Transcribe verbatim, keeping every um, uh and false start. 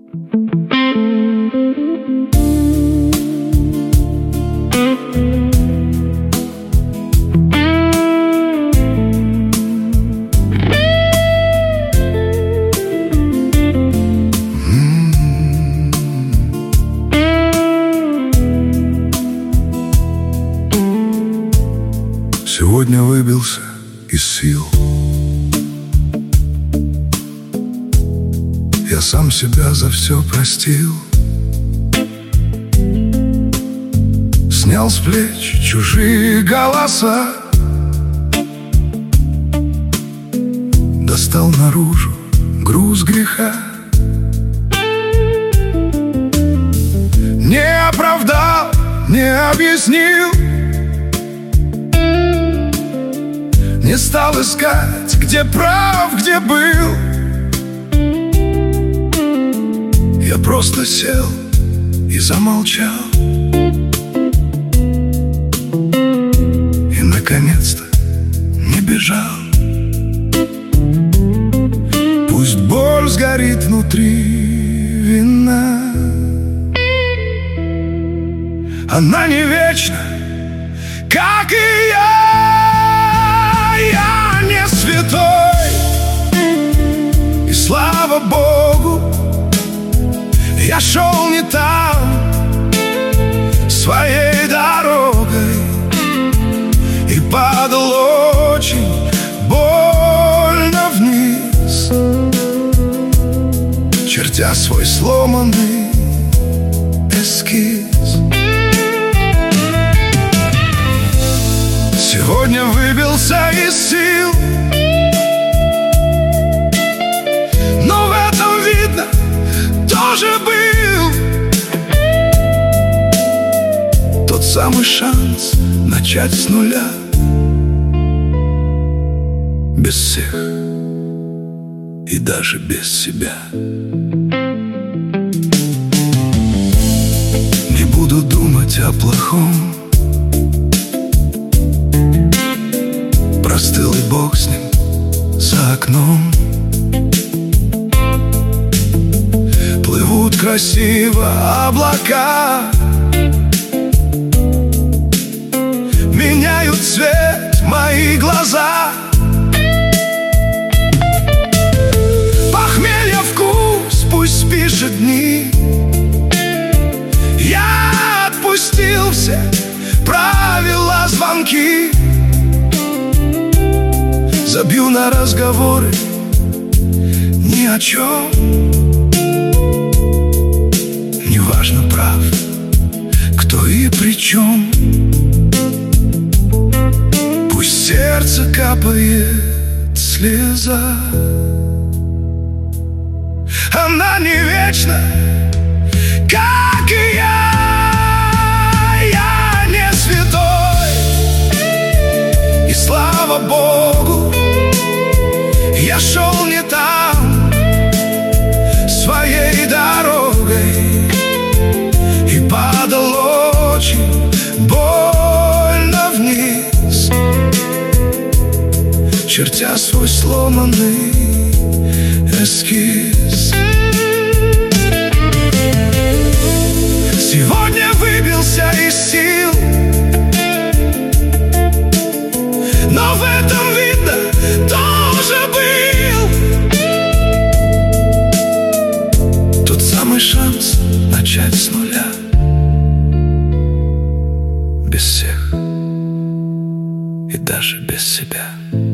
Сегодня выбился из сил. Я сам себя за все простил. Снял с плеч чужие голоса, достал наружу груз греха. Не оправдал, не объяснил, не стал искать, где прав, где был. Я просто сел и замолчал, и наконец-то не бежал. Пусть боль сгорит внутри вина, она не вечна, как и я. Я не святой, и слава Богу, я шел не там, своей дорогой, и падал очень больно вниз, чертя свой сломанный эскиз. Сегодня выбился из сил, но в этом, видно, тоже был тот самый шанс начать с нуля, без всех и даже без себя. Не буду думать о плохом, простыл и бог с ним за окном. Плывут красиво облака, меняют цвет мои глаза. Похмелья вкус пусть спишет дни. Я отпустил все правила, звонки. Забью на разговоры ни о чем. Неважно, прав кто и при чем. Пусть сердце капает слеза, она не вечна, как и я. Я не святой, и слава Богу, я шел не там, своей дорогой, и падал очень больно вниз, чертя свой сломанный эскиз. Сегодня выбился из сил, но в этом, видно, тоже был тот самый шанс начать с нуля, без всех и даже без себя.